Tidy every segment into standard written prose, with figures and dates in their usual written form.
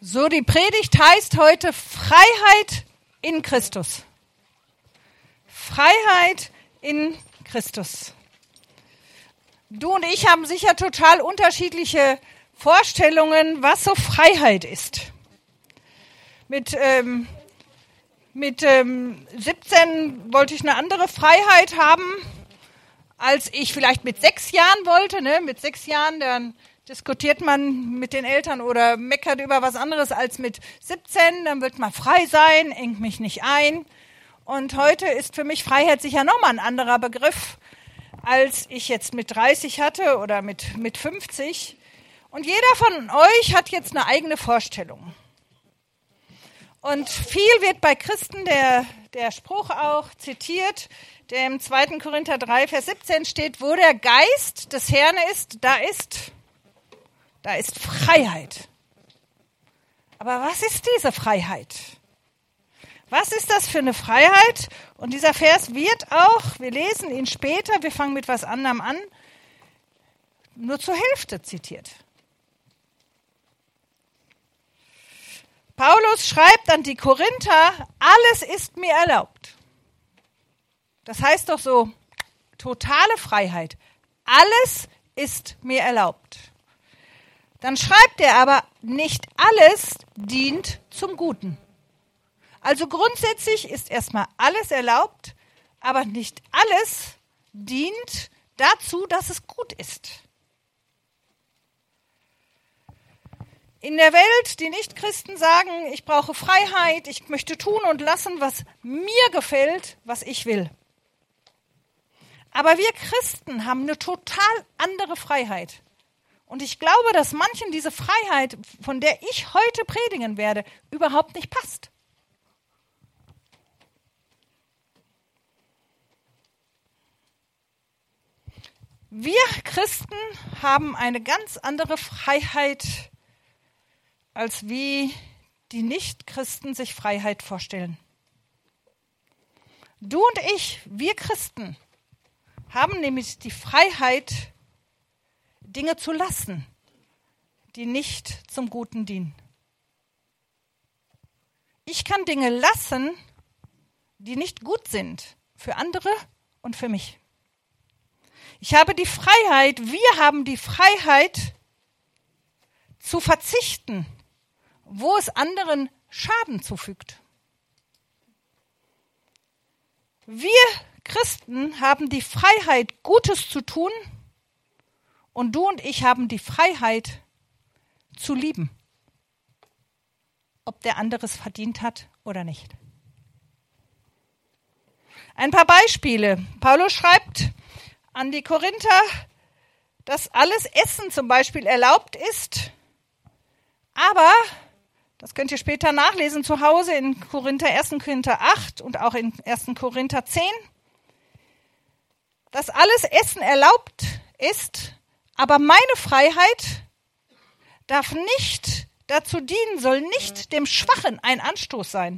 So, die Predigt heißt heute Freiheit in Christus. Freiheit in Christus. Du und ich haben sicher total unterschiedliche Vorstellungen, was so Freiheit ist. Mit 17 wollte ich eine andere Freiheit haben, als ich vielleicht mit 6 Jahren wollte. Ne? Mit 6 Jahren, dann diskutiert man mit den Eltern oder meckert über was anderes als mit 17. Dann wird man frei sein, engt mich nicht ein. Und heute ist für mich Freiheit sicher nochmal ein anderer Begriff, als ich jetzt mit 30 hatte oder mit 50. Und jeder von euch hat jetzt eine eigene Vorstellung. Und viel wird bei Christen der Spruch auch zitiert, der im 2. Korinther 3, Vers 17 steht, wo der Geist des Herrn ist, da ist Freiheit. Aber was ist diese Freiheit? Was ist das für eine Freiheit? Und dieser Vers wird auch, wir lesen ihn später, wir fangen mit was anderem an, nur zur Hälfte zitiert. Paulus schreibt an die Korinther, alles ist mir erlaubt. Das heißt doch so, totale Freiheit. Alles ist mir erlaubt. Dann schreibt er aber, nicht alles dient zum Guten. Also grundsätzlich ist erstmal alles erlaubt, aber nicht alles dient dazu, dass es gut ist. In der Welt, die Nichtchristen sagen, ich brauche Freiheit, ich möchte tun und lassen, was mir gefällt, was ich will. Aber wir Christen haben eine total andere Freiheit. Und ich glaube, dass manchen diese Freiheit, von der ich heute predigen werde, überhaupt nicht passt. Wir Christen haben eine ganz andere Freiheit, als wie die Nichtchristen sich Freiheit vorstellen. Du und ich, wir Christen, haben nämlich die Freiheit, Dinge zu lassen, die nicht zum Guten dienen. Ich kann Dinge lassen, die nicht gut sind für andere und für mich. Ich habe die Freiheit, wir haben die Freiheit zu verzichten, wo es anderen Schaden zufügt. Wir Christen haben die Freiheit, Gutes zu tun, und du und ich haben die Freiheit zu lieben, ob der andere es verdient hat oder nicht. Ein paar Beispiele. Paulus schreibt an die Korinther, dass alles Essen zum Beispiel erlaubt ist, aber, das könnt ihr später nachlesen zu Hause in 1. Korinther 8 und auch in 1. Korinther 10, dass alles Essen erlaubt ist, aber meine Freiheit darf nicht dazu dienen, soll nicht dem Schwachen ein Anstoß sein.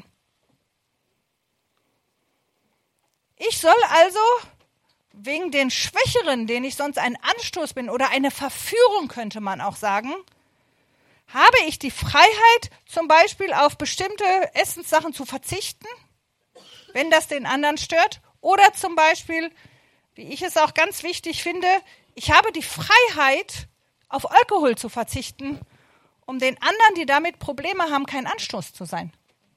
Ich soll also wegen den Schwächeren, denen ich sonst ein Anstoß bin oder eine Verführung, könnte man auch sagen, habe ich die Freiheit, zum Beispiel auf bestimmte Essenssachen zu verzichten, wenn das den anderen stört, oder zum Beispiel, wie ich es auch ganz wichtig finde, ich habe die Freiheit, auf Alkohol zu verzichten, um den anderen, die damit Probleme haben, kein Anstoß zu sein.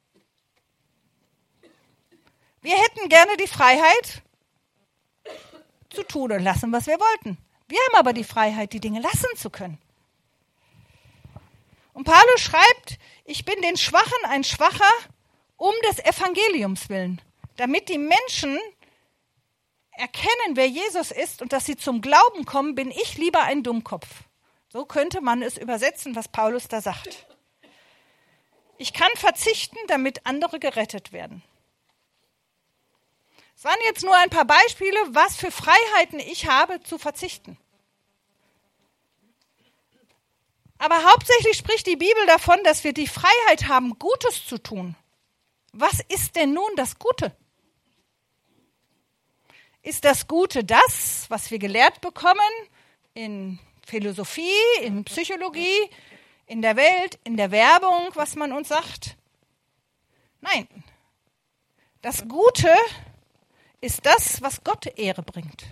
Wir hätten gerne die Freiheit, zu tun und lassen, was wir wollten. Wir haben aber die Freiheit, die Dinge lassen zu können. Und Paulus schreibt, ich bin den Schwachen ein Schwacher um des Evangeliums willen, damit die Menschen erkennen, wer Jesus ist und dass sie zum Glauben kommen, bin ich lieber ein Dummkopf. So könnte man es übersetzen, was Paulus da sagt. Ich kann verzichten, damit andere gerettet werden. Es waren jetzt nur ein paar Beispiele, was für Freiheiten ich habe, zu verzichten. Aber hauptsächlich spricht die Bibel davon, dass wir die Freiheit haben, Gutes zu tun. Was ist denn nun das Gute? Ist das Gute das, was wir gelehrt bekommen in Philosophie, in Psychologie, in der Welt, in der Werbung, was man uns sagt. Nein, das Gute ist das, was Gott Ehre bringt.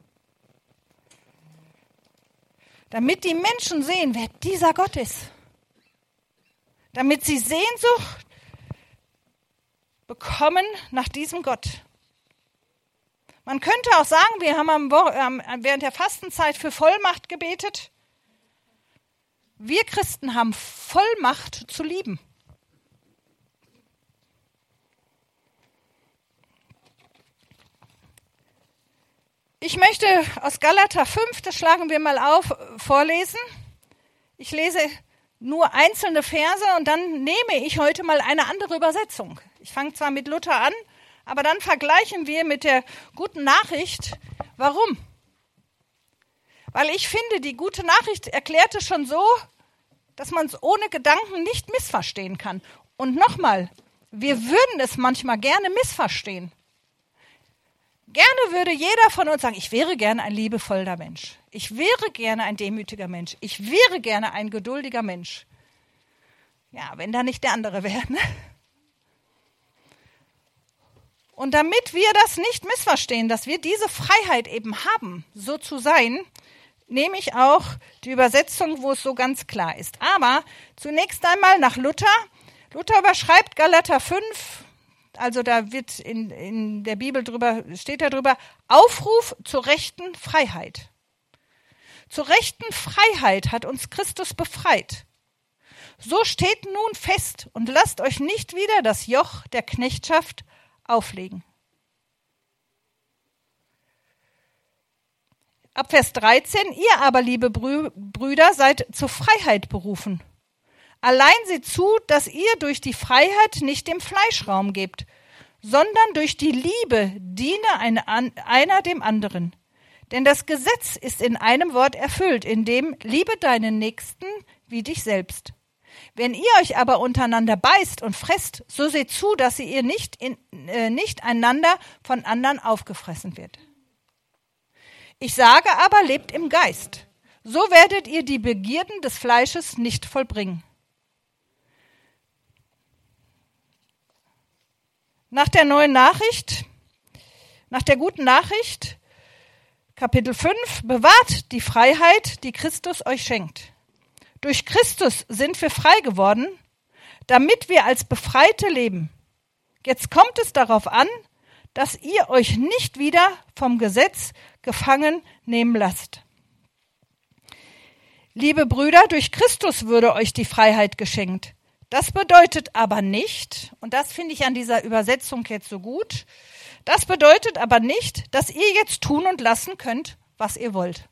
Damit die Menschen sehen, wer dieser Gott ist. Damit sie Sehnsucht bekommen nach diesem Gott. Man könnte auch sagen, wir haben während der Fastenzeit für Vollmacht gebetet. Wir Christen haben Vollmacht zu lieben. Ich möchte aus Galater 5, das schlagen wir mal auf, vorlesen. Ich lese nur einzelne Verse und dann nehme ich heute mal eine andere Übersetzung. Ich fange zwar mit Luther an, aber dann vergleichen wir mit der guten Nachricht. Warum? Weil ich finde, die gute Nachricht erklärt es schon so, dass man es ohne Gedanken nicht missverstehen kann. Und nochmal, wir würden es manchmal gerne missverstehen. Gerne würde jeder von uns sagen, ich wäre gerne ein liebevoller Mensch. Ich wäre gerne ein demütiger Mensch. Ich wäre gerne ein geduldiger Mensch. Ja, wenn da nicht der andere wäre. Ne? Und damit wir das nicht missverstehen, dass wir diese Freiheit eben haben, so zu sein, nehme ich auch die Übersetzung, wo es so ganz klar ist. Aber zunächst einmal nach Luther. Luther überschreibt Galater 5, also da wird in der Bibel steht da drüber, Aufruf zur rechten Freiheit. Zur rechten Freiheit hat uns Christus befreit. So steht nun fest und lasst euch nicht wieder das Joch der Knechtschaft auflegen. Ab Vers 13, ihr aber, liebe Brüder, seid zur Freiheit berufen. Allein seht zu, dass ihr durch die Freiheit nicht dem Fleisch Raum gebt, sondern durch die Liebe diene einer dem anderen. Denn das Gesetz ist in einem Wort erfüllt, in dem liebe deinen Nächsten wie dich selbst. Wenn ihr euch aber untereinander beißt und fresst, so seht zu, dass ihr nicht einander von anderen aufgefressen wird. Ich sage aber, lebt im Geist. So werdet ihr die Begierden des Fleisches nicht vollbringen. Nach der guten Nachricht, Kapitel 5, bewahrt die Freiheit, die Christus euch schenkt. Durch Christus sind wir frei geworden, damit wir als Befreite leben. Jetzt kommt es darauf an, dass ihr euch nicht wieder vom Gesetz gefangen nehmen lasst. Liebe Brüder, durch Christus wurde euch die Freiheit geschenkt. Das bedeutet aber nicht, und das finde ich an dieser Übersetzung jetzt so gut, das bedeutet aber nicht, dass ihr jetzt tun und lassen könnt, was ihr wollt.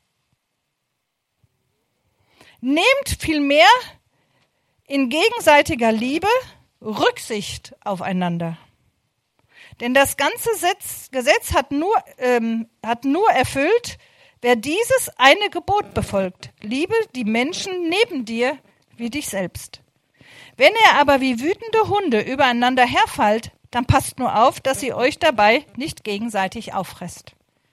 Nehmt vielmehr in gegenseitiger Liebe Rücksicht aufeinander. Denn das ganze Gesetz hat nur erfüllt, wer dieses eine Gebot befolgt. Liebe die Menschen neben dir wie dich selbst. Wenn ihr aber wie wütende Hunde übereinander herfallt, dann passt nur auf, dass ihr euch dabei nicht gegenseitig auffresst.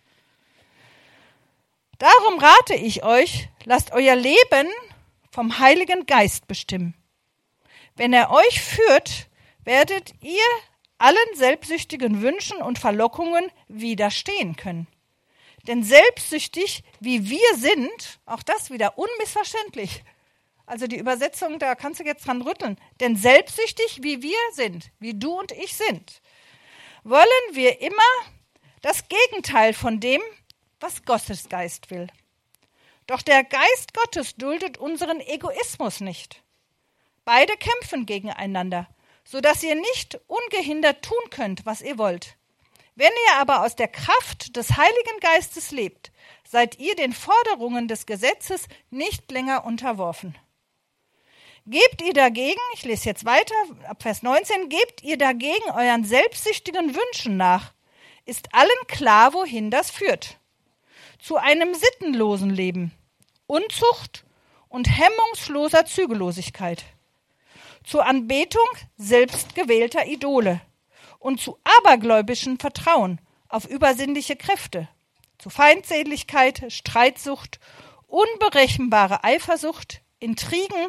Darum rate ich euch, lasst euer Leben vom Heiligen Geist bestimmen. Wenn er euch führt, werdet ihr allen selbstsüchtigen Wünschen und Verlockungen widerstehen können. Denn selbstsüchtig wie wir sind, auch das wieder unmissverständlich, also die Übersetzung, da kannst du jetzt dran rütteln, denn selbstsüchtig wie wir sind, wie du und ich sind, wollen wir immer das Gegenteil von dem, was Gottes Geist will. Doch der Geist Gottes duldet unseren Egoismus nicht. Beide kämpfen gegeneinander, sodass ihr nicht ungehindert tun könnt, was ihr wollt. Wenn ihr aber aus der Kraft des Heiligen Geistes lebt, seid ihr den Forderungen des Gesetzes nicht länger unterworfen. Gebt ihr dagegen, ich lese jetzt weiter, ab Vers 19, gebt ihr dagegen euren selbstsüchtigen Wünschen nach, ist allen klar, wohin das führt. Zu einem sittenlosen Leben, Unzucht und hemmungsloser Zügellosigkeit. Zur Anbetung selbstgewählter Idole und zu abergläubischem Vertrauen auf übersinnliche Kräfte, zu Feindseligkeit, Streitsucht, unberechenbare Eifersucht, Intrigen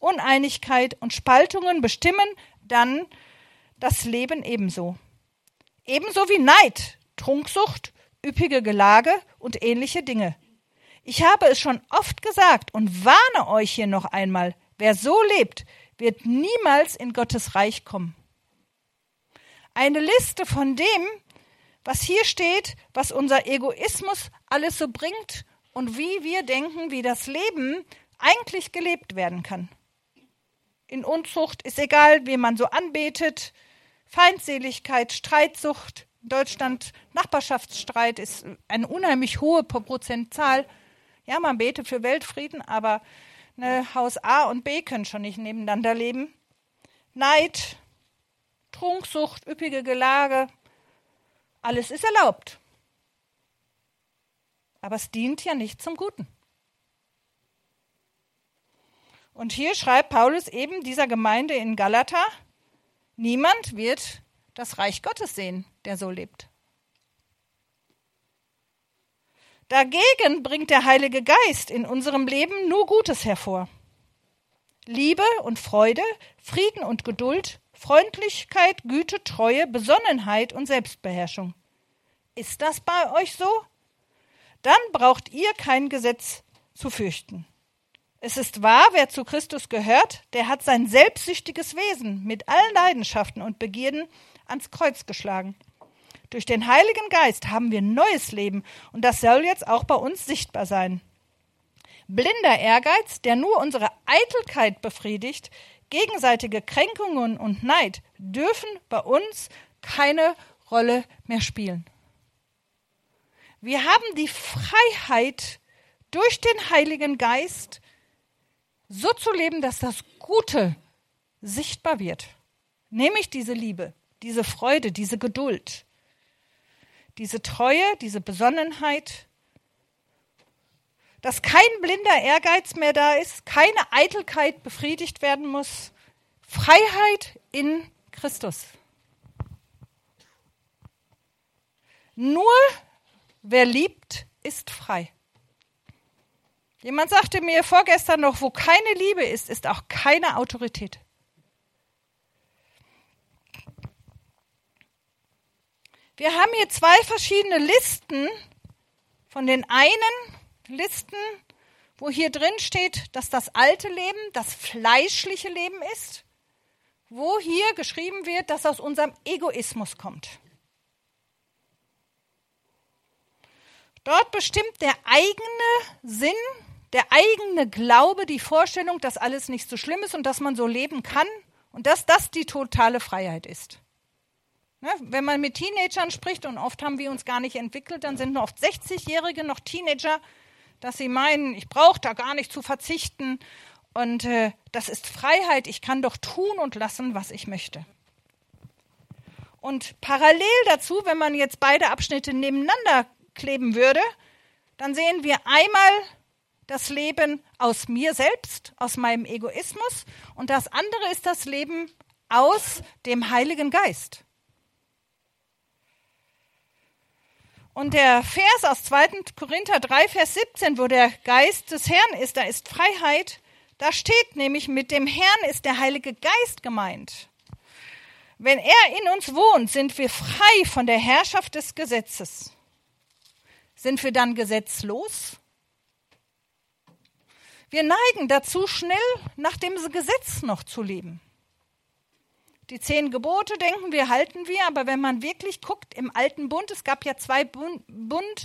Uneinigkeit und Spaltungen bestimmen dann das Leben ebenso. Ebenso wie Neid, Trunksucht, üppige Gelage und ähnliche Dinge. Ich habe es schon oft gesagt und warne euch hier noch einmal, wer so lebt, wird niemals in Gottes Reich kommen. Eine Liste von dem, was hier steht, was unser Egoismus alles so bringt und wie wir denken, wie das Leben eigentlich gelebt werden kann. In Unzucht ist egal, wie man so anbetet, Feindseligkeit, Streitsucht. In Deutschland Nachbarschaftsstreit ist eine unheimlich hohe Prozentzahl. Ja, man betet für Weltfrieden, aber Haus A und B können schon nicht nebeneinander leben. Neid, Trunksucht, üppige Gelage, alles ist erlaubt. Aber es dient ja nicht zum Guten. Und hier schreibt Paulus eben dieser Gemeinde in Galata, niemand wird das Reich Gottes sehen, der so lebt. Dagegen bringt der Heilige Geist in unserem Leben nur Gutes hervor. Liebe und Freude, Frieden und Geduld, Freundlichkeit, Güte, Treue, Besonnenheit und Selbstbeherrschung. Ist das bei euch so? Dann braucht ihr kein Gesetz zu fürchten. Es ist wahr, wer zu Christus gehört, der hat sein selbstsüchtiges Wesen mit allen Leidenschaften und Begierden ans Kreuz geschlagen. Durch den Heiligen Geist haben wir neues Leben und das soll jetzt auch bei uns sichtbar sein. Blinder Ehrgeiz, der nur unsere Eitelkeit befriedigt, gegenseitige Kränkungen und Neid dürfen bei uns keine Rolle mehr spielen. Wir haben die Freiheit, durch den Heiligen Geist so zu leben, dass das Gute sichtbar wird. Nämlich diese Liebe, diese Freude, diese Geduld, diese Treue, diese Besonnenheit, dass kein blinder Ehrgeiz mehr da ist, keine Eitelkeit befriedigt werden muss. Freiheit in Christus. Nur wer liebt, ist frei. Jemand sagte mir vorgestern noch, wo keine Liebe ist, ist auch keine Autorität. Wir haben hier zwei verschiedene Listen. Von den einen Listen, wo hier drin steht, dass das alte Leben, das fleischliche Leben ist, wo hier geschrieben wird, dass aus unserem Egoismus kommt. Dort bestimmt der eigene Sinn, der eigene Glaube, die Vorstellung, dass alles nicht so schlimm ist und dass man so leben kann und dass das die totale Freiheit ist. Ne? Wenn man mit Teenagern spricht, und oft haben wir uns gar nicht entwickelt, dann sind oft 60-Jährige noch Teenager, dass sie meinen, ich brauche da gar nicht zu verzichten und das ist Freiheit, ich kann doch tun und lassen, was ich möchte. Und parallel dazu, wenn man jetzt beide Abschnitte nebeneinander kleben würde, dann sehen wir einmal das Leben aus mir selbst, aus meinem Egoismus, und das andere ist das Leben aus dem Heiligen Geist. Und der Vers aus 2. Korinther 3, Vers 17, wo der Geist des Herrn ist, da ist Freiheit, da steht nämlich, mit dem Herrn ist der Heilige Geist gemeint. Wenn er in uns wohnt, sind wir frei von der Herrschaft des Gesetzes. Sind wir dann gesetzlos? Wir neigen dazu, schnell nach dem Gesetz noch zu leben. Die 10 Gebote, denken wir, halten wir, aber wenn man wirklich guckt, im alten Bund, es gab ja 2 Bünde,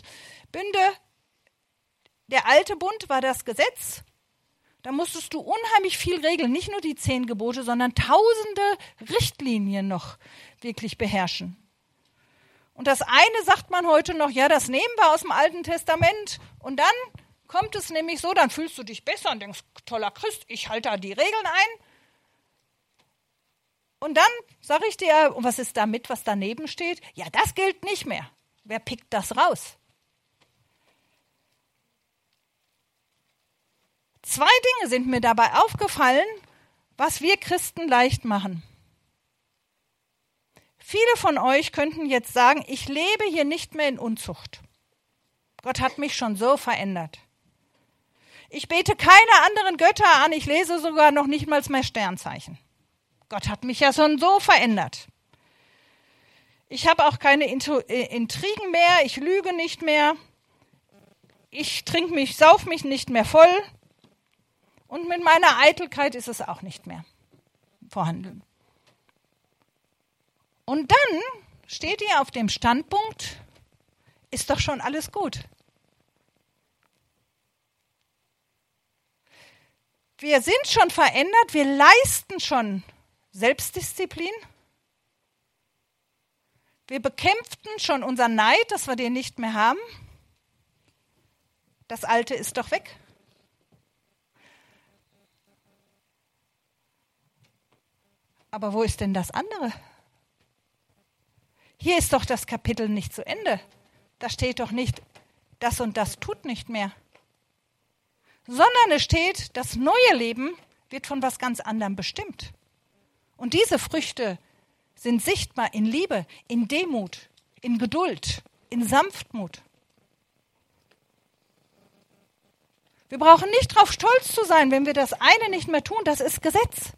der alte Bund war das Gesetz, da musstest du unheimlich viel regeln, nicht nur die 10 Gebote, sondern tausende Richtlinien noch wirklich beherrschen. Und das eine sagt man heute noch, ja, das nehmen wir aus dem Alten Testament, und dann kommt es nämlich so, dann fühlst du dich besser und denkst, toller Christ, ich halte da die Regeln ein. Und dann sage ich dir, und was ist damit, was daneben steht? Ja, das gilt nicht mehr. Wer pickt das raus? 2 Dinge sind mir dabei aufgefallen, was wir Christen leicht machen. Viele von euch könnten jetzt sagen, ich lebe hier nicht mehr in Unzucht. Gott hat mich schon so verändert. Ich bete keine anderen Götter an. Ich lese sogar noch nicht mal mehr Sternzeichen. Gott hat mich ja schon so verändert. Ich habe auch keine Intrigen mehr. Ich lüge nicht mehr. Ich sauf mich nicht mehr voll. Und mit meiner Eitelkeit ist es auch nicht mehr vorhanden. Und dann steht ihr auf dem Standpunkt, ist doch schon alles gut. Wir sind schon verändert, wir leisten schon Selbstdisziplin. Wir bekämpften schon unseren Neid, dass wir den nicht mehr haben. Das Alte ist doch weg. Aber wo ist denn das andere? Hier ist doch das Kapitel nicht zu Ende. Da steht doch nicht, das und das tut nicht mehr. Sondern es steht, das neue Leben wird von was ganz anderem bestimmt. Und diese Früchte sind sichtbar in Liebe, in Demut, in Geduld, in Sanftmut. Wir brauchen nicht darauf stolz zu sein, wenn wir das eine nicht mehr tun, das ist Gesetz.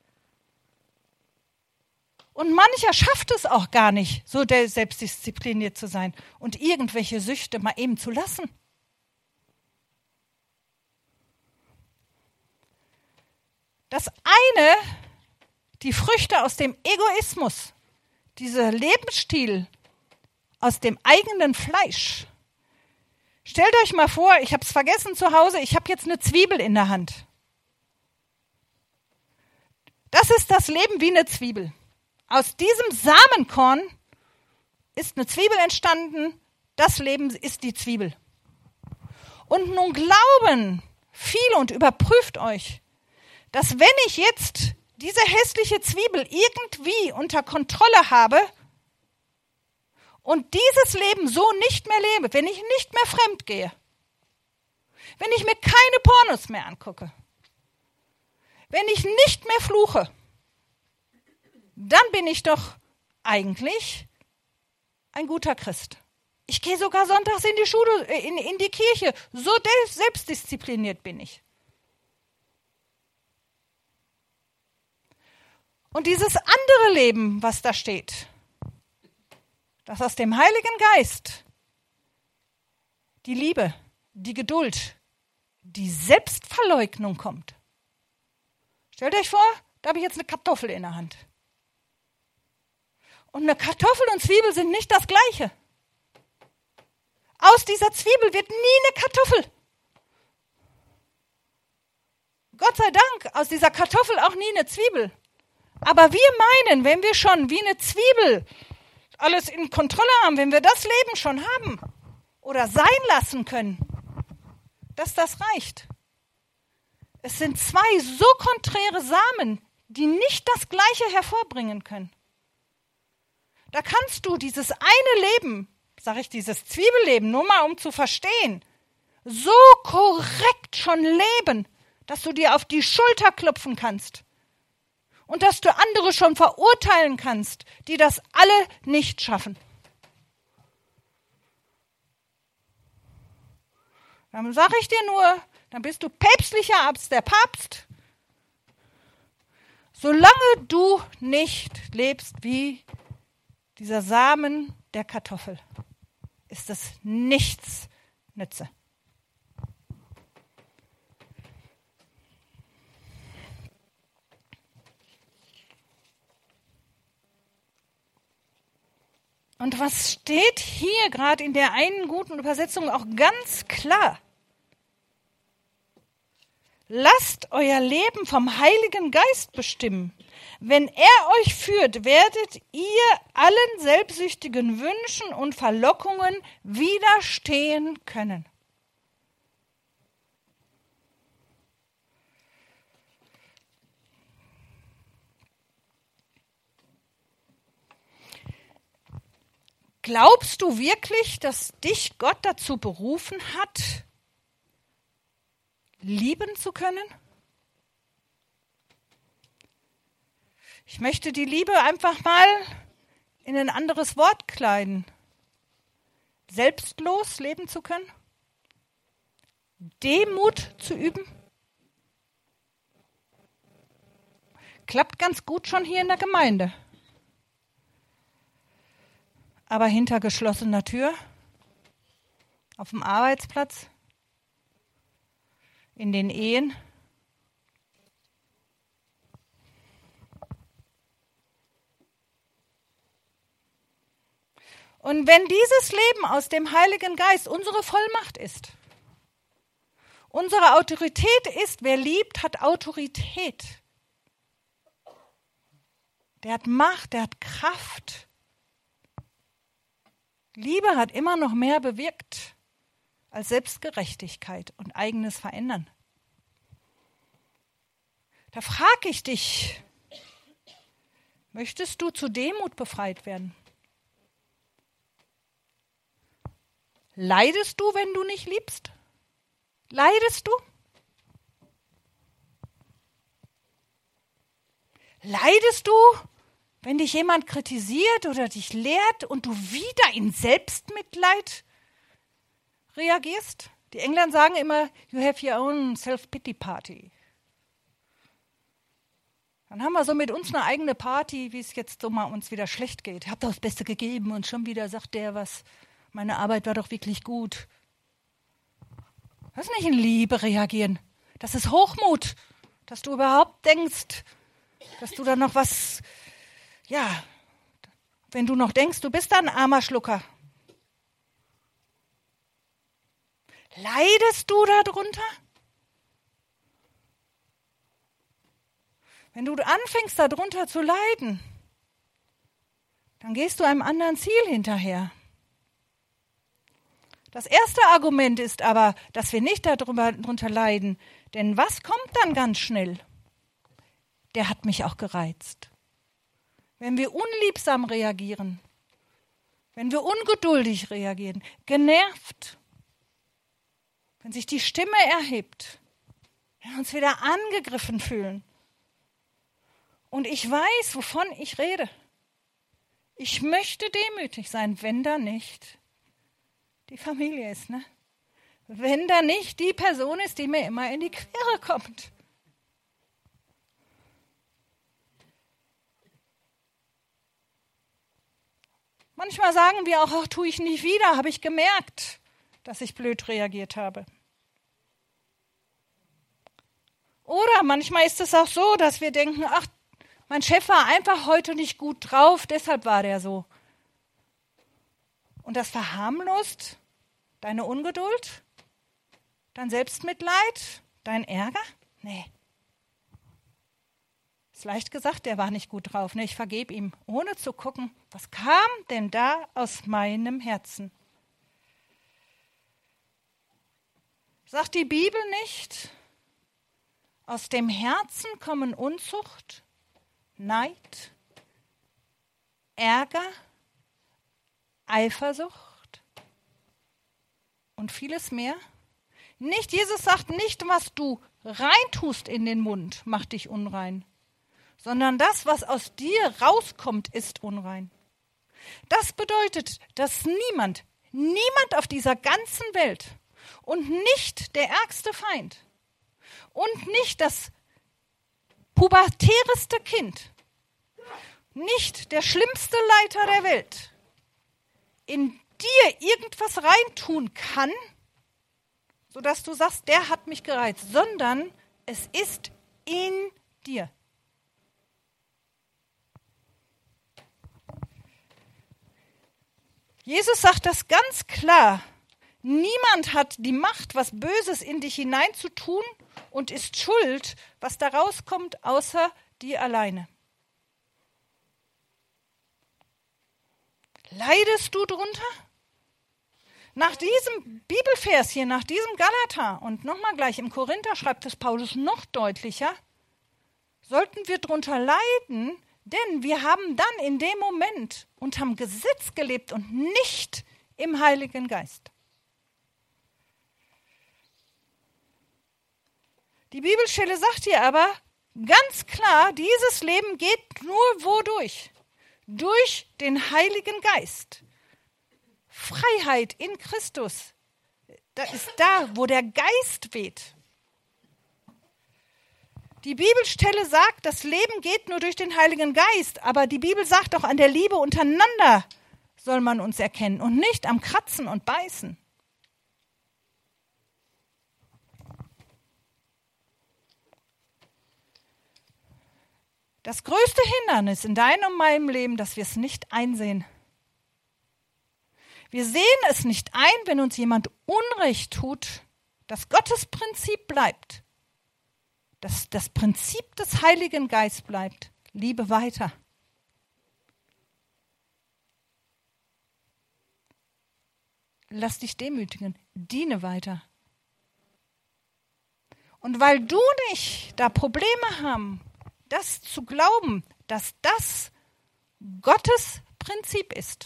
Und mancher schafft es auch gar nicht, so selbstdiszipliniert zu sein und irgendwelche Süchte mal eben zu lassen. Das eine, die Früchte aus dem Egoismus, dieser Lebensstil aus dem eigenen Fleisch. Stellt euch mal vor, ich habe es vergessen zu Hause, ich habe jetzt eine Zwiebel in der Hand. Das ist das Leben wie eine Zwiebel. Aus diesem Samenkorn ist eine Zwiebel entstanden, das Leben ist die Zwiebel. Und nun glauben viele und überprüft euch, dass wenn ich jetzt diese hässliche Zwiebel irgendwie unter Kontrolle habe und dieses Leben so nicht mehr lebe, wenn ich nicht mehr fremd gehe, wenn ich mir keine Pornos mehr angucke, wenn ich nicht mehr fluche, dann bin ich doch eigentlich ein guter Christ. Ich gehe sogar sonntags in die Schule, in die Kirche. So selbstdiszipliniert bin ich. Und dieses andere Leben, was da steht, das aus dem Heiligen Geist, die Liebe, die Geduld, die Selbstverleugnung kommt. Stellt euch vor, da habe ich jetzt eine Kartoffel in der Hand. Und eine Kartoffel und Zwiebel sind nicht das Gleiche. Aus dieser Zwiebel wird nie eine Kartoffel. Gott sei Dank, aus dieser Kartoffel auch nie eine Zwiebel. Aber wir meinen, wenn wir schon wie eine Zwiebel alles in Kontrolle haben, wenn wir das Leben schon haben oder sein lassen können, dass das reicht. Es sind zwei so konträre Samen, die nicht das Gleiche hervorbringen können. Da kannst du dieses eine Leben, sage ich, dieses Zwiebelleben, nur mal um zu verstehen, so korrekt schon leben, dass du dir auf die Schulter klopfen kannst und dass du andere schon verurteilen kannst, die das alle nicht schaffen. Dann sage ich dir nur, dann bist du päpstlicher als der Papst, solange du nicht lebst wie dieser Samen der Kartoffel, ist es nichts nütze. Und was steht hier gerade in der einen guten Übersetzung auch ganz klar? Lasst euer Leben vom Heiligen Geist bestimmen. Wenn er euch führt, werdet ihr allen selbstsüchtigen Wünschen und Verlockungen widerstehen können. Glaubst du wirklich, dass dich Gott dazu berufen hat, lieben zu können? Ich möchte die Liebe einfach mal in ein anderes Wort kleiden. Selbstlos leben zu können? Demut zu üben? Klappt ganz gut schon hier in der Gemeinde. Aber hinter geschlossener Tür, auf dem Arbeitsplatz, in den Ehen. Und wenn dieses Leben aus dem Heiligen Geist unsere Vollmacht ist, unsere Autorität ist, wer liebt, hat Autorität. Der hat Macht, der hat Kraft. Liebe hat immer noch mehr bewirkt als Selbstgerechtigkeit und eigenes Verändern. Da frage ich dich, möchtest du zu Demut befreit werden? Leidest du, wenn du nicht liebst? Leidest du? Leidest du, wenn dich jemand kritisiert oder dich lehrt und du wieder in Selbstmitleid reagierst? Die Engländer sagen immer, you have your own self-pity party. Dann haben wir so mit uns eine eigene Party, wie es jetzt so mal uns wieder schlecht geht. Ich habe doch das Beste gegeben und schon wieder sagt der was. Meine Arbeit war doch wirklich gut. Das ist nicht in Liebe reagieren. Das ist Hochmut, dass du überhaupt denkst, dass du da noch was, ja, wenn du noch denkst, du bist da ein armer Schlucker. Leidest du darunter? Wenn du anfängst, darunter zu leiden, dann gehst du einem anderen Ziel hinterher. Das erste Argument ist aber, dass wir nicht darunter leiden. Denn was kommt dann ganz schnell? Der hat mich auch gereizt. Wenn wir unliebsam reagieren, wenn wir ungeduldig reagieren, genervt, wenn sich die Stimme erhebt, wenn wir uns wieder angegriffen fühlen. Und ich weiß, wovon ich rede. Ich möchte demütig sein, wenn da nicht die Familie ist, ne? Wenn da nicht die Person ist, die mir immer in die Quere kommt. Manchmal sagen wir auch, ach, tue ich nicht wieder, habe ich gemerkt, dass ich blöd reagiert habe. Oder manchmal ist es auch so, dass wir denken, ach, mein Chef war einfach heute nicht gut drauf, deshalb war der so. Und das verharmlost deine Ungeduld, dein Selbstmitleid, dein Ärger? Nee. Ist leicht gesagt, der war nicht gut drauf. Nee, ich vergebe ihm, ohne zu gucken, was kam denn da aus meinem Herzen? Sagt die Bibel nicht, aus dem Herzen kommen Unzucht, Neid, Ärger, Eifersucht und vieles mehr? Nicht, Jesus sagt nicht, was du reintust in den Mund, macht dich unrein, sondern das, was aus dir rauskommt, ist unrein. Das bedeutet, dass niemand auf dieser ganzen Welt und nicht der ärgste Feind und nicht das pubertäreste Kind, nicht der schlimmste Leiter der Welt in dir irgendwas reintun kann, sodass du sagst, der hat mich gereizt, sondern es ist in dir. Jesus sagt das ganz klar. Niemand hat die Macht, was Böses in dich hineinzutun und ist schuld, was da rauskommt, außer dir alleine. Leidest du drunter? Nach diesem Bibelvers hier, nach diesem Galater und nochmal gleich im Korinther schreibt es Paulus noch deutlicher, sollten wir drunter leiden, denn wir haben dann in dem Moment unterm Gesetz gelebt und nicht im Heiligen Geist. Die Bibelstelle sagt hier aber ganz klar, dieses Leben geht nur wodurch? Durch den Heiligen Geist. Freiheit in Christus Das ist da, wo der Geist weht. Die Bibelstelle sagt, das Leben geht nur durch den Heiligen Geist, aber die Bibel sagt auch, an der Liebe untereinander soll man uns erkennen und nicht am Kratzen und Beißen. Das größte Hindernis in deinem und meinem Leben, dass wir es nicht einsehen. Wir sehen es nicht ein, wenn uns jemand Unrecht tut, dass Gottes Prinzip bleibt, dass das Prinzip des Heiligen Geistes bleibt. Liebe weiter. Lass dich demütigen, diene weiter. Und weil du nicht da Probleme haben, das zu glauben, dass das Gottes Prinzip ist,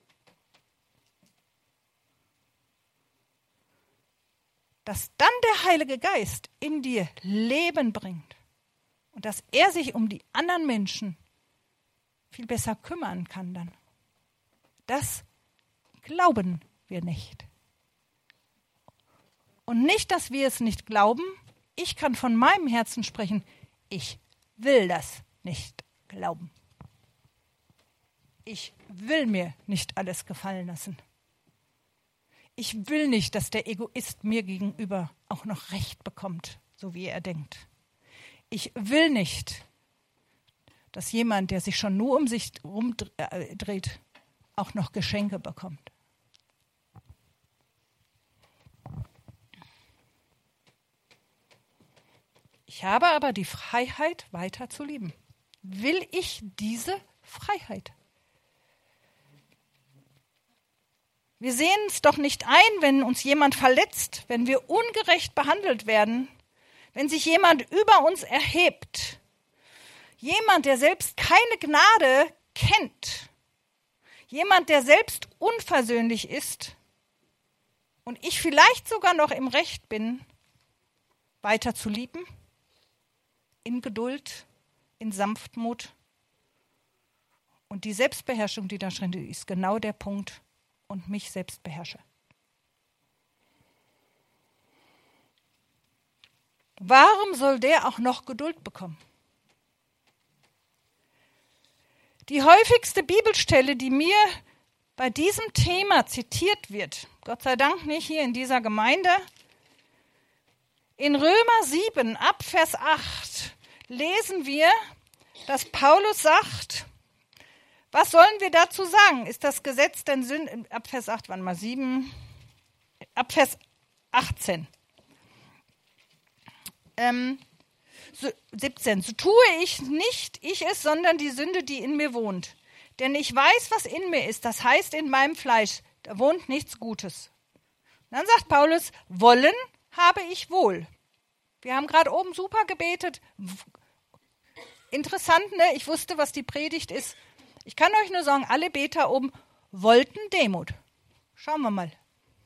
dass dann der Heilige Geist in dir Leben bringt und dass er sich um die anderen Menschen viel besser kümmern kann dann. Das glauben wir nicht. Und nicht, dass wir es nicht glauben. Ich kann von meinem Herzen sprechen. Ich will das nicht glauben. Ich will mir nicht alles gefallen lassen. Ich will nicht, dass der Egoist mir gegenüber auch noch Recht bekommt, so wie er denkt. Ich will nicht, dass jemand, der sich schon nur um sich rumdreht, auch noch Geschenke bekommt. Ich habe aber die Freiheit, weiter zu lieben. Will ich diese Freiheit? Wir sehen es doch nicht ein, wenn uns jemand verletzt, wenn wir ungerecht behandelt werden, wenn sich jemand über uns erhebt. Jemand, der selbst keine Gnade kennt. Jemand, der selbst unversöhnlich ist und ich vielleicht sogar noch im Recht bin, weiter zu lieben. In Geduld, in Sanftmut. Und die Selbstbeherrschung, die da drin ist, genau der Punkt. Und mich selbst beherrsche. Warum soll der auch noch Geduld bekommen? Die häufigste Bibelstelle, die mir bei diesem Thema zitiert wird, Gott sei Dank nicht hier in dieser Gemeinde, in Römer 7, ab Vers 8, lesen wir, dass Paulus sagt, was sollen wir dazu sagen? Ist das Gesetz denn Sünde? Ab Vers 8, wann mal 7? Ab Vers 18. 17. So tue ich nicht ich es, sondern die Sünde, die in mir wohnt. Denn ich weiß, was in mir ist, das heißt in meinem Fleisch, da wohnt nichts Gutes. Dann sagt Paulus, wollen habe ich wohl. Wir haben gerade oben super gebetet. Interessant, ne? Ich wusste, was die Predigt ist. Ich kann euch nur sagen, alle Beter oben wollten Demut. Schauen wir mal.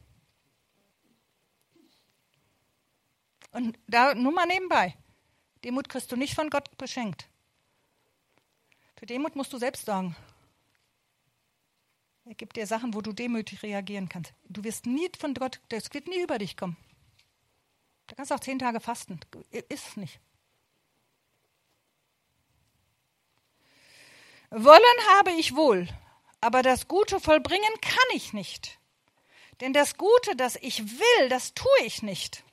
Und da nur mal nebenbei. Demut kriegst du nicht von Gott geschenkt. Für Demut musst du selbst sorgen. Er gibt dir Sachen, wo du demütig reagieren kannst. Du wirst nie von Gott, das wird nie über dich kommen. Da kannst du auch 10 Tage fasten. Ist es nicht. Wollen habe ich wohl, aber das Gute vollbringen kann ich nicht. Denn das Gute, das ich will, das tue ich nicht.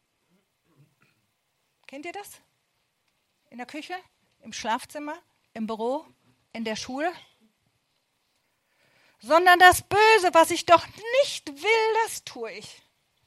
Kennt ihr das? In der Küche, im Schlafzimmer, im Büro, in der Schule? Sondern das Böse, was ich doch nicht will, das tue ich.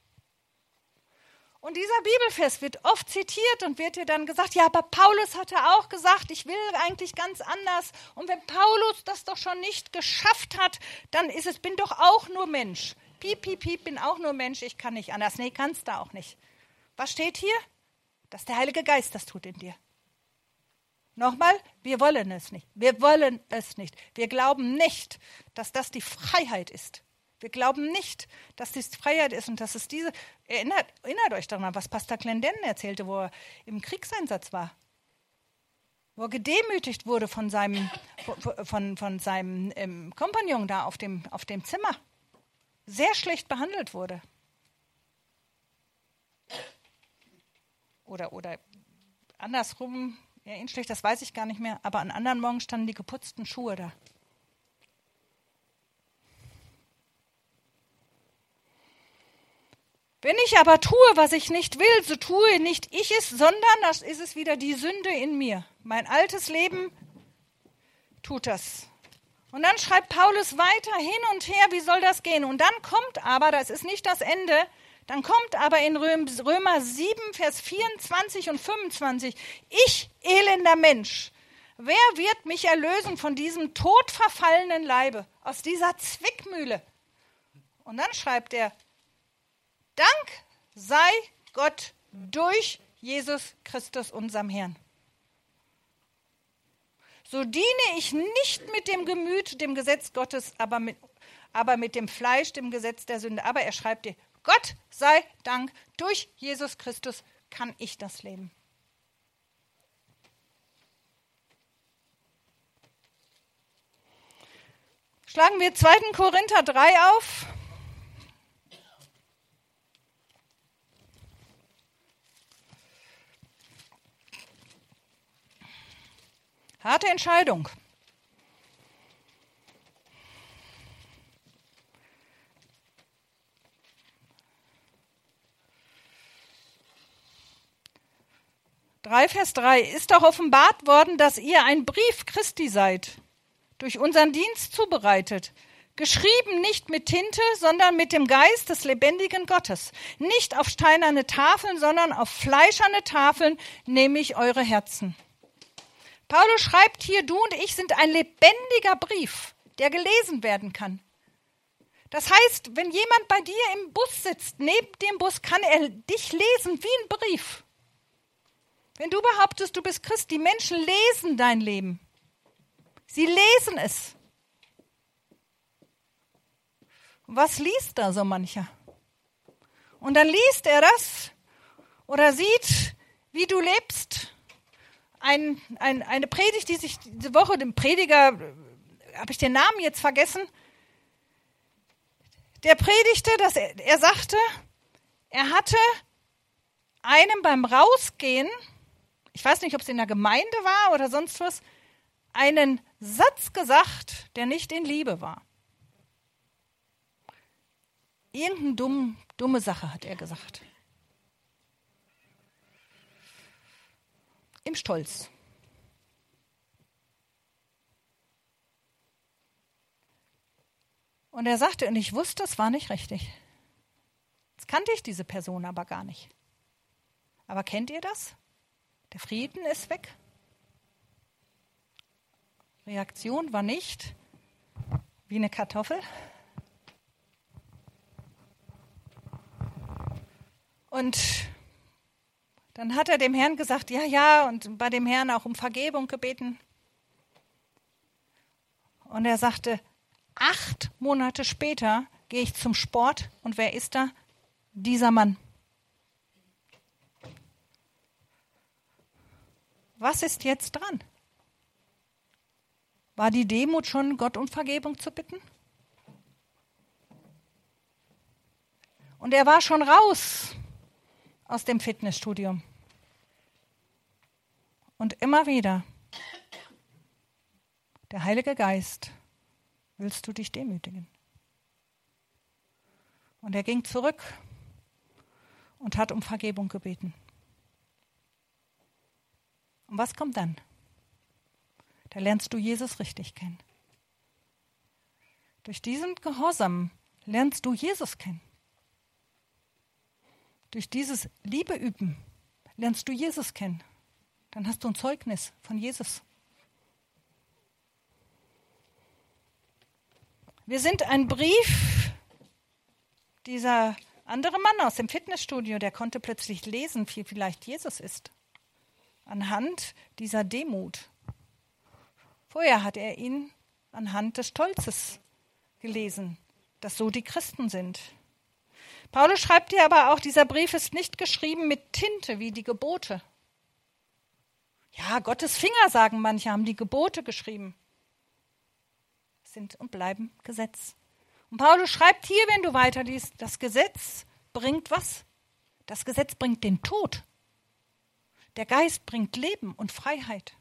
Und dieser Bibelvers wird oft zitiert und wird dir dann gesagt, ja, aber Paulus hatte auch gesagt, ich will eigentlich ganz anders. Und wenn Paulus das doch schon nicht geschafft hat, dann ist es, bin doch auch nur Mensch. Piep, piep, piep, bin auch nur Mensch, ich kann nicht anders. Nee, kannst du auch nicht. Was steht hier? Dass der Heilige Geist das tut in dir. Nochmal, wir wollen es nicht. Wir wollen es nicht. Wir glauben nicht, dass das die Freiheit ist. Wir glauben nicht, dass dies Freiheit ist und dass es diese... Erinnert euch doch mal, was Pastor Clendennen erzählte, wo er im Kriegseinsatz war. Wo er gedemütigt wurde von seinem Kompagnon da auf dem Zimmer. Sehr schlecht behandelt wurde. oder andersrum, ja, ähnlich schlecht, das weiß ich gar nicht mehr, aber an anderen Morgen standen die geputzten Schuhe da. Wenn ich aber tue, was ich nicht will, so tue nicht ich es, sondern das ist es wieder die Sünde in mir. Mein altes Leben tut das. Und dann schreibt Paulus weiter hin und her, wie soll das gehen? Und dann kommt aber, das ist nicht das Ende, dann kommt aber in Römer 7, Vers 24 und 25, ich, elender Mensch, wer wird mich erlösen von diesem todverfallenen Leibe, aus dieser Zwickmühle? Und dann schreibt er, Dank sei Gott durch Jesus Christus, unserem Herrn. So diene ich nicht mit dem Gemüt, dem Gesetz Gottes, aber mit dem Fleisch, dem Gesetz der Sünde. Aber er schreibt dir, Gott sei Dank, durch Jesus Christus kann ich das leben. Schlagen wir 2. Korinther 3 auf. Harte Entscheidung. Vers 3 ist doch offenbart worden, dass ihr ein Brief Christi seid, durch unseren Dienst zubereitet, geschrieben nicht mit Tinte, sondern mit dem Geist des lebendigen Gottes, nicht auf steinerne Tafeln, sondern auf fleischerne Tafeln, nämlich eure Herzen. Paulus schreibt hier, du und ich sind ein lebendiger Brief, der gelesen werden kann. Das heißt, wenn jemand bei dir im Bus sitzt, neben dem Bus, kann er dich lesen wie ein Brief. Wenn du behauptest, du bist Christ, die Menschen lesen dein Leben. Sie lesen es. Und was liest da so mancher? Und dann liest er das oder sieht, wie du lebst. Eine Predigt, die sich diese Woche, dem Prediger, habe ich den Namen jetzt vergessen, der predigte, dass er sagte, er hatte einem beim Rausgehen, ich weiß nicht, ob es in der Gemeinde war oder sonst was, einen Satz gesagt, der nicht in Liebe war. Irgendeine dumme Sache hat er gesagt. Im Stolz. Und er sagte, und ich wusste, es war nicht richtig. Jetzt kannte ich diese Person aber gar nicht. Aber kennt ihr das? Der Frieden ist weg. Reaktion war nicht wie eine Kartoffel. Und dann hat er dem Herrn gesagt, ja, und bei dem Herrn auch um Vergebung gebeten. Und er sagte, 8 Monate später gehe ich zum Sport und wer ist da? Dieser Mann. Was ist jetzt dran? War die Demut schon, Gott um Vergebung zu bitten? Und er war schon raus aus dem Fitnessstudio. Und immer wieder, der Heilige Geist, willst du dich demütigen? Und er ging zurück und hat um Vergebung gebeten. Und was kommt dann? Da lernst du Jesus richtig kennen. Durch diesen Gehorsam lernst du Jesus kennen. Durch dieses Liebe üben lernst du Jesus kennen. Dann hast du ein Zeugnis von Jesus. Wir sind ein Brief. Dieser andere Mann aus dem Fitnessstudio, der konnte plötzlich lesen, wie vielleicht Jesus ist. Anhand dieser Demut. Vorher hat er ihn anhand des Stolzes gelesen, dass so die Christen sind. Paulus schreibt hier aber auch, dieser Brief ist nicht geschrieben mit Tinte wie die Gebote. Ja, Gottes Finger, sagen manche, haben die Gebote geschrieben. Sind und bleiben Gesetz. Und Paulus schreibt hier, wenn du weiterliest, das Gesetz bringt was? Das Gesetz bringt den Tod. Der Geist bringt Leben und Freiheit.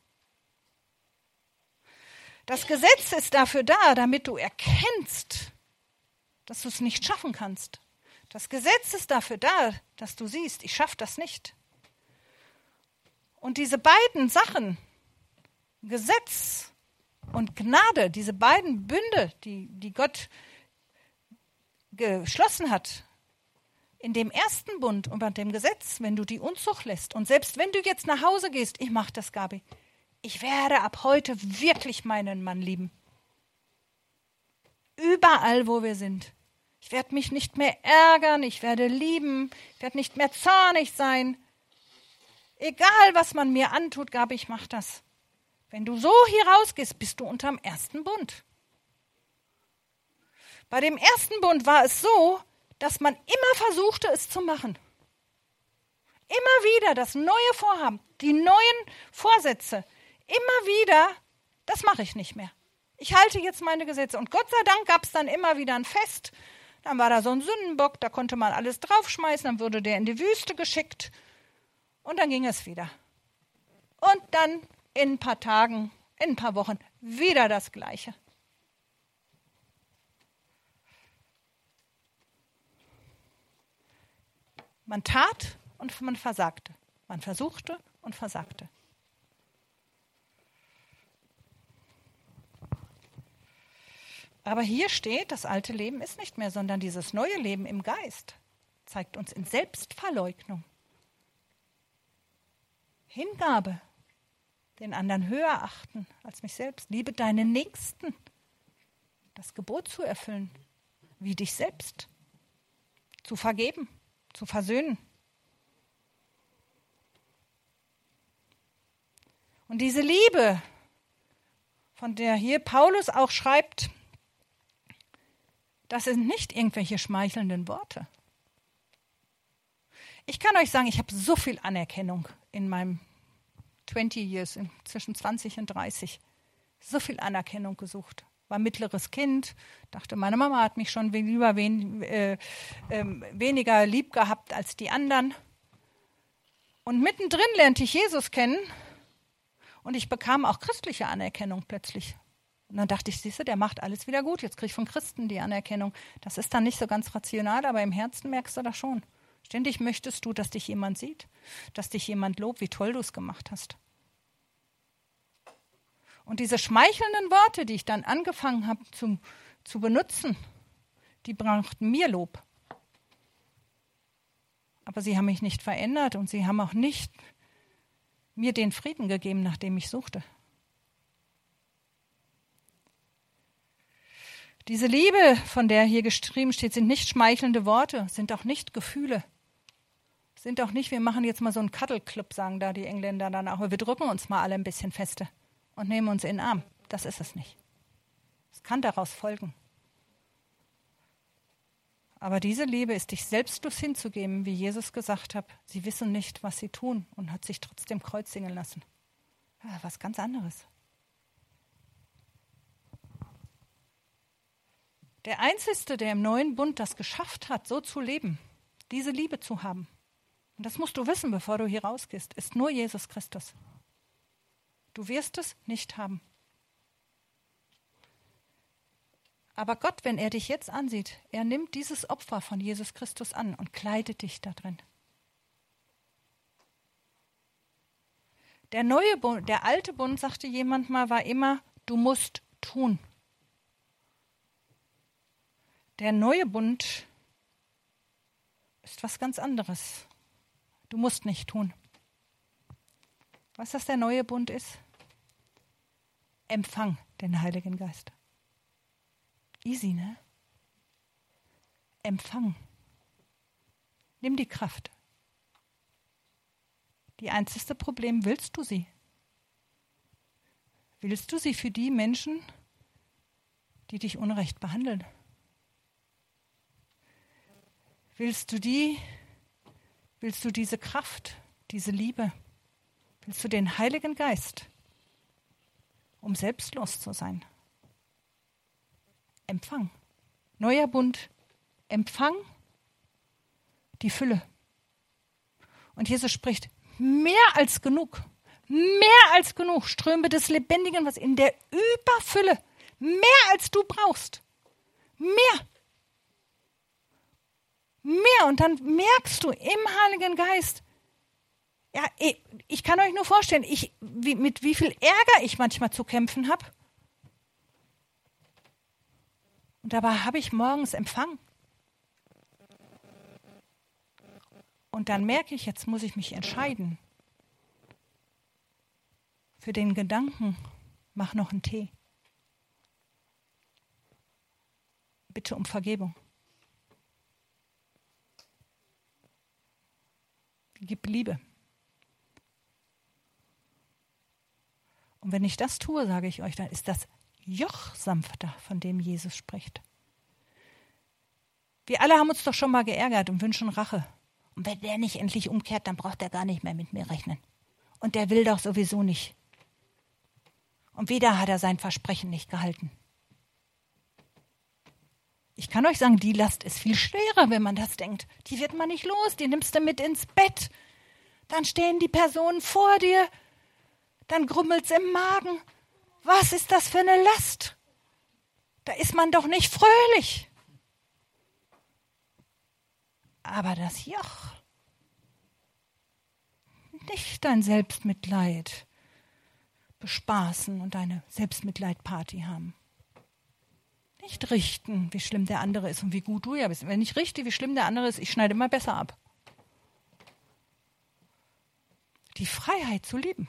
Das Gesetz ist dafür da, damit du erkennst, dass du es nicht schaffen kannst. Das Gesetz ist dafür da, dass du siehst, ich schaffe das nicht. Und diese beiden Sachen, Gesetz und Gnade, diese beiden Bünde, die Gott geschlossen hat, in dem ersten Bund unter dem Gesetz, wenn du die Unzucht lässt und selbst wenn du jetzt nach Hause gehst, ich mache das, Gabi, ich werde ab heute wirklich meinen Mann lieben. Überall, wo wir sind. Ich werde mich nicht mehr ärgern, ich werde lieben, ich werde nicht mehr zornig sein. Egal, was man mir antut, Gabi, ich mache das. Wenn du so hier rausgehst, bist du unterm ersten Bund. Bei dem ersten Bund war es so, dass man immer versuchte, es zu machen. Immer wieder das neue Vorhaben, die neuen Vorsätze. Immer wieder, das mache ich nicht mehr. Ich halte jetzt meine Gesetze. Und Gott sei Dank gab es dann immer wieder ein Fest. Dann war da so ein Sündenbock, da konnte man alles draufschmeißen, dann wurde der in die Wüste geschickt. Und dann ging es wieder. Und dann in ein paar Tagen, in ein paar Wochen wieder das Gleiche. Man tat und man versagte. Man versuchte und versagte. Aber hier steht, das alte Leben ist nicht mehr, sondern dieses neue Leben im Geist zeigt uns in Selbstverleugnung, Hingabe, den anderen höher achten als mich selbst, liebe deinen Nächsten, das Gebot zu erfüllen, wie dich selbst, zu vergeben, zu versöhnen. Und diese Liebe, von der hier Paulus auch schreibt, das sind nicht irgendwelche schmeichelnden Worte. Ich kann euch sagen, ich habe so viel Anerkennung in meinem 20 Years, zwischen 20 und 30. So viel Anerkennung gesucht. War mittleres Kind, dachte, meine Mama hat mich schon lieber weniger lieb gehabt als die anderen. Und mittendrin lernte ich Jesus kennen und ich bekam auch christliche Anerkennung plötzlich. Und dann dachte ich, siehst du, der macht alles wieder gut. Jetzt kriege ich von Christen die Anerkennung. Das ist dann nicht so ganz rational, aber im Herzen merkst du das schon. Ständig möchtest du, dass dich jemand sieht, dass dich jemand lobt, wie toll du es gemacht hast. Und diese schmeichelnden Worte, die ich dann angefangen habe zu benutzen, die brachten mir Lob. Aber sie haben mich nicht verändert und sie haben auch nicht mir den Frieden gegeben, nach dem ich suchte. Diese Liebe, von der hier geschrieben steht, sind nicht schmeichelnde Worte, sind auch nicht Gefühle. Sind auch nicht, wir machen jetzt mal so einen Cuddle-Club, sagen da die Engländer dann auch. Wir drücken uns mal alle ein bisschen feste und nehmen uns in den Arm. Das ist es nicht. Es kann daraus folgen. Aber diese Liebe ist, dich selbstlos hinzugeben, wie Jesus gesagt hat. Sie wissen nicht, was sie tun und hat sich trotzdem kreuzigen lassen. Ja, was ganz anderes. Der Einzige, der im neuen Bund das geschafft hat, so zu leben, diese Liebe zu haben, und das musst du wissen, bevor du hier rausgehst, ist nur Jesus Christus. Du wirst es nicht haben. Aber Gott, wenn er dich jetzt ansieht, er nimmt dieses Opfer von Jesus Christus an und kleidet dich da drin. Der neue Bund, der alte Bund, sagte jemand mal, war immer, du musst tun. Der neue Bund ist was ganz anderes. Du musst nicht tun. Weißt du, was der neue Bund ist? Empfang den Heiligen Geist. Easy, ne? Empfang. Nimm die Kraft. Die einzige Problem, willst du sie? Willst du sie für die Menschen, die dich unrecht behandeln? Willst du diese Kraft, diese Liebe? Willst du den Heiligen Geist, um selbstlos zu sein? Empfang. Neuer Bund. Empfang die Fülle. Und Jesus spricht, mehr als genug. Mehr als genug Ströme des Lebendigen, was in der Überfülle, mehr als du brauchst. Mehr. Mehr. Und dann merkst du im Heiligen Geist, ja, ich kann euch nur vorstellen, mit wie viel Ärger ich manchmal zu kämpfen habe. Und dabei habe ich morgens Empfang. Und dann merke ich, jetzt muss ich mich entscheiden. Für den Gedanken, mach noch einen Tee. Bitte um Vergebung. Gib Liebe. Und wenn ich das tue, sage ich euch, dann ist das Joch sanfter, von dem Jesus spricht. Wir alle haben uns doch schon mal geärgert und wünschen Rache. Und wenn der nicht endlich umkehrt, dann braucht er gar nicht mehr mit mir rechnen. Und der will doch sowieso nicht. Und wieder hat er sein Versprechen nicht gehalten. Ich kann euch sagen, die Last ist viel schwerer, wenn man das denkt. Die wird man nicht los, die nimmst du mit ins Bett. Dann stehen die Personen vor dir, dann grummelt's im Magen. Was ist das für eine Last? Da ist man doch nicht fröhlich. Aber das Joch, nicht dein Selbstmitleid bespaßen und deine Selbstmitleidparty haben. Nicht richten, wie schlimm der andere ist und wie gut du ja bist. Wenn ich richte, wie schlimm der andere ist, ich schneide immer besser ab. Die Freiheit zu lieben.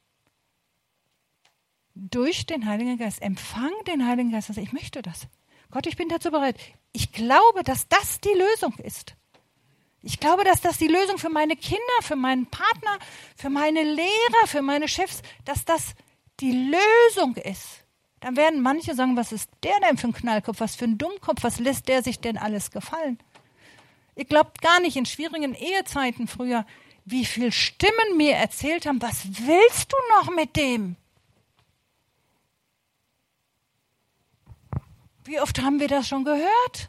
Durch den Heiligen Geist. Empfang den Heiligen Geist. Also ich möchte das. Gott, ich bin dazu bereit. Ich glaube, dass das die Lösung ist. Ich glaube, dass das die Lösung für meine Kinder, für meinen Partner, für meine Lehrer, für meine Chefs, dass das die Lösung ist. Dann werden manche sagen, was ist der denn für ein Knallkopf, was für ein Dummkopf, was lässt der sich denn alles gefallen? Ihr glaubt gar nicht, in schwierigen Ehezeiten früher, wie viele Stimmen mir erzählt haben, was willst du noch mit dem? Wie oft haben wir das schon gehört?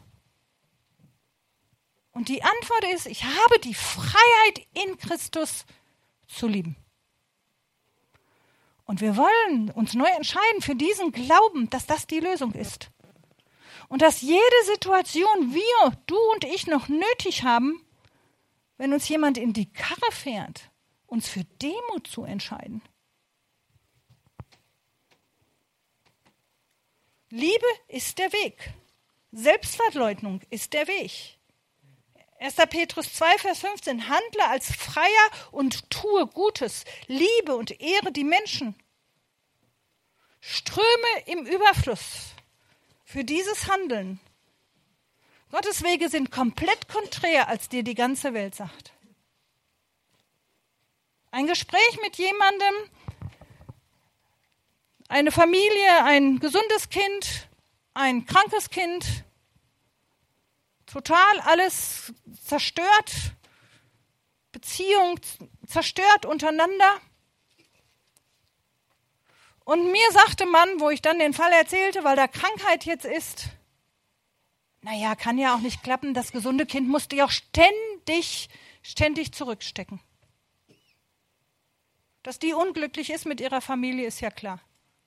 Und die Antwort ist, ich habe die Freiheit in Christus zu lieben. Und wir wollen uns neu entscheiden für diesen Glauben, dass das die Lösung ist. Und dass jede Situation wir, du und ich, noch nötig haben, wenn uns jemand in die Karre fährt, uns für Demut zu entscheiden. Liebe ist der Weg. Selbstverleugnung ist der Weg. 1. Petrus 2, Vers 15. Handle als Freier und tue Gutes. Liebe und ehre die Menschen. Ströme im Überfluss für dieses Handeln. Gottes Wege sind komplett konträr, als dir die ganze Welt sagt. Ein Gespräch mit jemandem, eine Familie, ein gesundes Kind, ein krankes Kind, total alles zerstört, Beziehung zerstört untereinander. Und mir sagte man, wo ich dann den Fall erzählte, weil da Krankheit jetzt ist, naja, kann ja auch nicht klappen, das gesunde Kind musste ja auch ständig zurückstecken. Dass die unglücklich ist mit ihrer Familie, ist ja klar.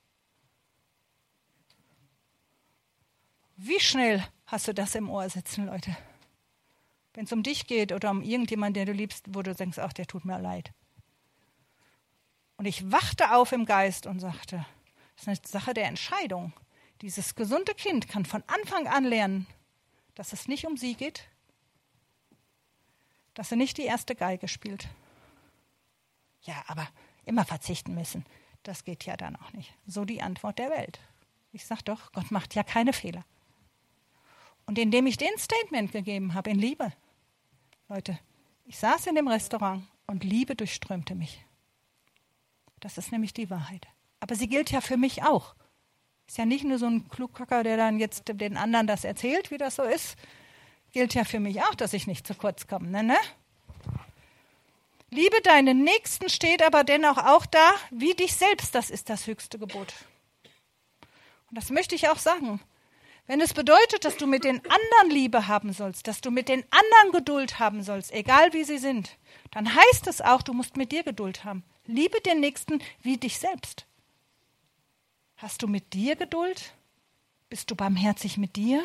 Wie schnell hast du das im Ohr sitzen, Leute? Wenn es um dich geht oder um irgendjemanden, den du liebst, wo du denkst, ach, der tut mir leid. Und ich wachte auf im Geist und sagte, das ist eine Sache der Entscheidung. Dieses gesunde Kind kann von Anfang an lernen, dass es nicht um sie geht, dass sie nicht die erste Geige spielt. Ja, aber immer verzichten müssen, das geht ja dann auch nicht. So die Antwort der Welt. Ich sage doch, Gott macht ja keine Fehler. Und indem ich den Statement gegeben habe in Liebe, Leute, ich saß in dem Restaurant und Liebe durchströmte mich. Das ist nämlich die Wahrheit. Aber sie gilt ja für mich auch. Ist ja nicht nur so ein Klugkacker, der dann jetzt den anderen das erzählt, wie das so ist. Gilt ja für mich auch, dass ich nicht zu kurz komme. Ne? Liebe deinen Nächsten steht aber dennoch auch da, wie dich selbst. Das ist das höchste Gebot. Und das möchte ich auch sagen. Wenn es bedeutet, dass du mit den anderen Liebe haben sollst, dass du mit den anderen Geduld haben sollst, egal wie sie sind, dann heißt es auch, du musst mit dir Geduld haben. Liebe den Nächsten wie dich selbst. Hast du mit dir Geduld? Bist du barmherzig mit dir?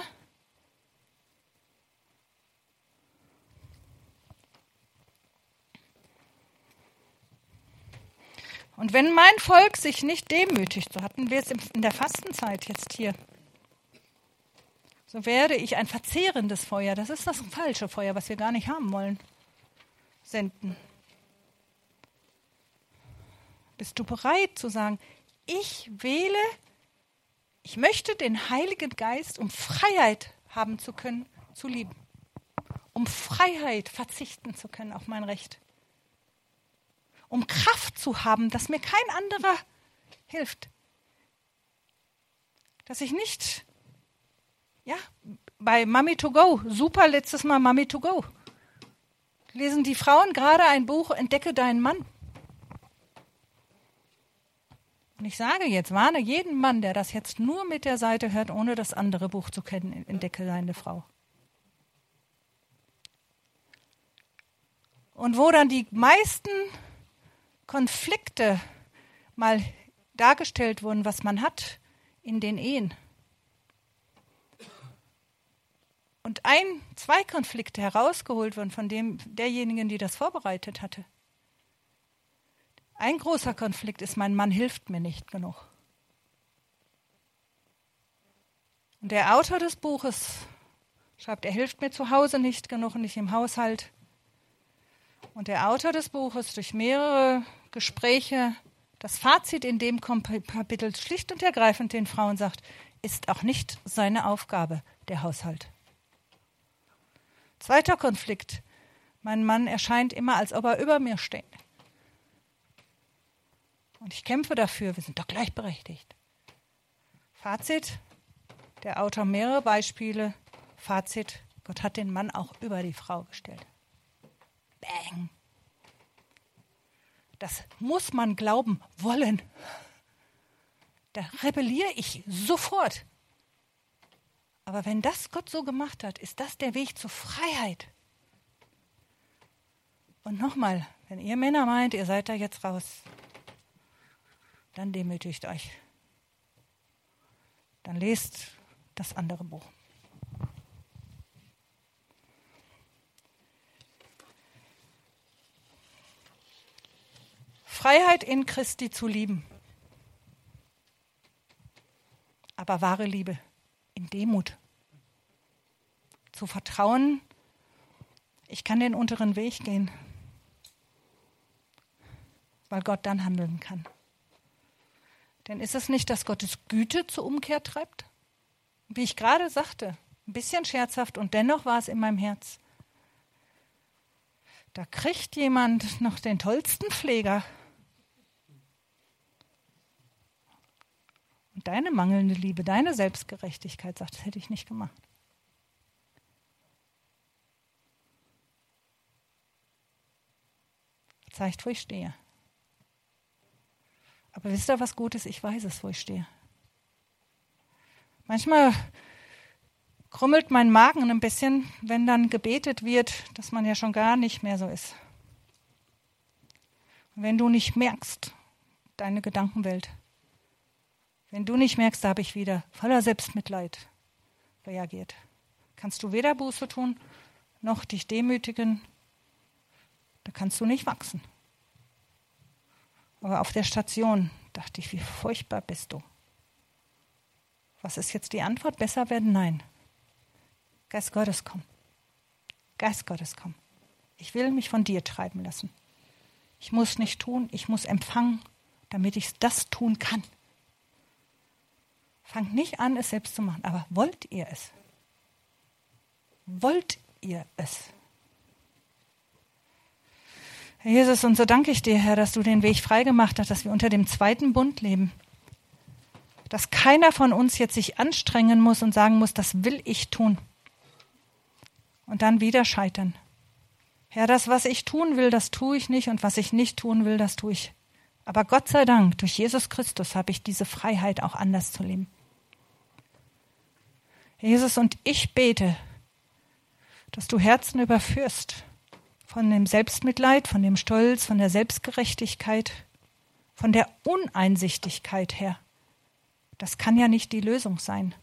Und wenn mein Volk sich nicht demütigt, so hatten wir es in der Fastenzeit jetzt hier, so werde ich ein verzehrendes Feuer, das ist das falsche Feuer, was wir gar nicht haben wollen, senden. Bist du bereit zu sagen, ich möchte den Heiligen Geist, um Freiheit haben zu können, zu lieben. Um Freiheit verzichten zu können auf mein Recht. Um Kraft zu haben, dass mir kein anderer hilft. Dass ich nicht, bei Mummy to Go, super letztes Mal Mummy to Go, lesen die Frauen gerade ein Buch, Entdecke deinen Mann. Und ich sage jetzt, warne jeden Mann, der das jetzt nur mit der Seite hört, ohne das andere Buch zu kennen, Entdecke deine Frau. Und wo dann die meisten Konflikte mal dargestellt wurden, was man hat in den Ehen. Und zwei Konflikte herausgeholt wurden von derjenigen, die das vorbereitet hatte. Ein großer Konflikt ist, mein Mann hilft mir nicht genug. Und der Autor des Buches schreibt, er hilft mir zu Hause nicht genug und nicht im Haushalt. Und der Autor des Buches durch mehrere Gespräche, das Fazit in dem Kapitel schlicht und ergreifend den Frauen sagt, ist auch nicht seine Aufgabe, der Haushalt. Zweiter Konflikt, mein Mann erscheint immer, als ob er über mir steht. Und ich kämpfe dafür, wir sind doch gleichberechtigt. Fazit, der Autor mehrere Beispiele. Fazit, Gott hat den Mann auch über die Frau gestellt. Bang. Das muss man glauben wollen. Da rebelliere ich sofort. Aber wenn das Gott so gemacht hat, ist das der Weg zur Freiheit. Und nochmal, wenn ihr Männer meint, ihr seid da jetzt raus, dann demütigt euch. Dann lest das andere Buch. Freiheit in Christi zu lieben. Aber wahre Liebe in Demut. Zu vertrauen, ich kann den unteren Weg gehen, weil Gott dann handeln kann. Denn ist es nicht, dass Gottes Güte zur Umkehr treibt? Wie ich gerade sagte, ein bisschen scherzhaft und dennoch war es in meinem Herz. Da kriegt jemand noch den tollsten Pfleger. Und deine mangelnde Liebe, deine Selbstgerechtigkeit sagt, das hätte ich nicht gemacht. Zeigt, wo ich stehe. Aber wisst ihr, was gut ist? Ich weiß es, wo ich stehe. Manchmal krummelt mein Magen ein bisschen, wenn dann gebetet wird, dass man ja schon gar nicht mehr so ist. Und wenn du nicht merkst, deine Gedankenwelt, wenn du nicht merkst, da habe ich wieder voller Selbstmitleid reagiert, kannst du weder Buße tun, noch dich demütigen, da kannst du nicht wachsen. Aber auf der Station dachte ich, wie furchtbar bist du. Was ist jetzt die Antwort? Besser werden? Nein. Geist Gottes, komm. Geist Gottes, komm. Ich will mich von dir treiben lassen. Ich muss nicht tun, ich muss empfangen, damit ich das tun kann. Fangt nicht an, es selbst zu machen. Aber wollt ihr es? Wollt ihr es? Herr Jesus, und so danke ich dir, Herr, dass du den Weg freigemacht hast, dass wir unter dem zweiten Bund leben. Dass keiner von uns jetzt sich anstrengen muss und sagen muss, das will ich tun. Und dann wieder scheitern. Herr, das, was ich tun will, das tue ich nicht. Und was ich nicht tun will, das tue ich. Aber Gott sei Dank, durch Jesus Christus habe ich diese Freiheit, auch anders zu leben. Jesus, und ich bete, dass du Herzen überführst von dem Selbstmitleid, von dem Stolz, von der Selbstgerechtigkeit, von der Uneinsichtigkeit her. Das kann ja nicht die Lösung sein.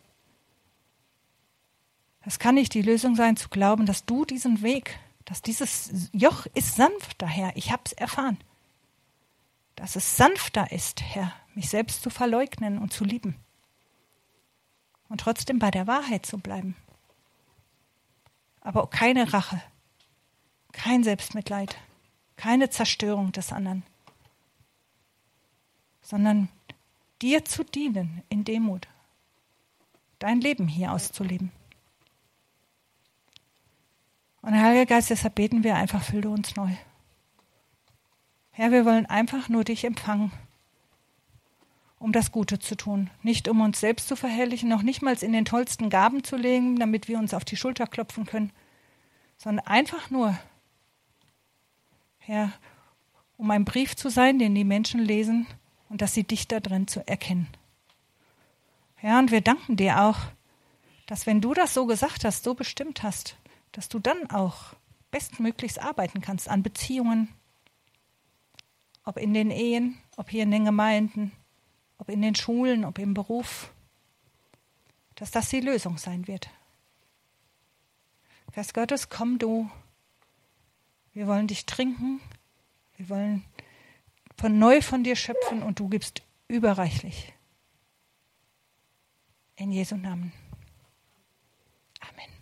Das kann nicht die Lösung sein, zu glauben, dass du diesen Weg, dass dieses Joch ist sanfter, Herr. Ich habe es erfahren. Dass es sanfter ist, Herr, mich selbst zu verleugnen und zu lieben. Und trotzdem bei der Wahrheit zu bleiben. Aber keine Rache, kein Selbstmitleid, keine Zerstörung des anderen, sondern dir zu dienen in Demut, dein Leben hier auszuleben. Und Heiliger Geist, deshalb beten wir einfach, fülle uns neu. Herr, wir wollen einfach nur dich empfangen, um das Gute zu tun. Nicht um uns selbst zu verherrlichen, noch nicht mal in den tollsten Gaben zu legen, damit wir uns auf die Schulter klopfen können, sondern einfach nur, Herr, um ein Brief zu sein, den die Menschen lesen und dass sie dich da drin zu erkennen. Ja, und wir danken dir auch, dass wenn du das so gesagt hast, so bestimmt hast, dass du dann auch bestmöglichst arbeiten kannst an Beziehungen, ob in den Ehen, ob hier in den Gemeinden, ob in den Schulen, ob im Beruf, dass das die Lösung sein wird. Geist Gottes, komm du. Wir wollen dich trinken, wir wollen neu von dir schöpfen und du gibst überreichlich. In Jesu Namen. Amen.